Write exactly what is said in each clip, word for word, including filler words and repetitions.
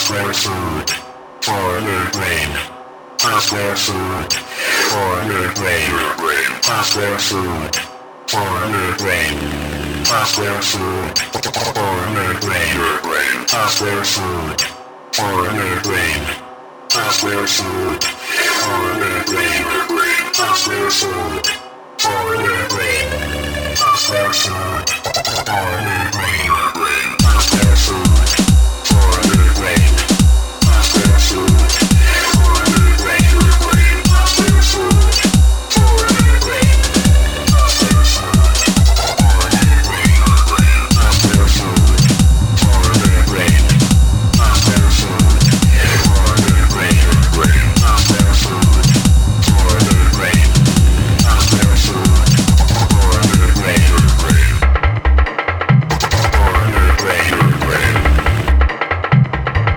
Fast food for your brain. Fast food for your brain. Fast food for your brain. Fast food for your brain. Fast food for your brain. Fast food for your brain. Fast food for your brain. Fast food for your brain. Fast food for your brain. Fast food for your brain. Fast food for your brain. Fast food for your brain. Fast food for your brain. Fast food for your brain. Fast food for your brain. Fast food for your brain. For your brain.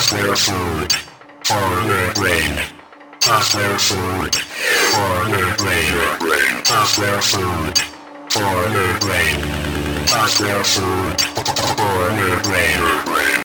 their food for your brain. Toss their food for your brain. Toss their food for your brain. Toss their food for your brain.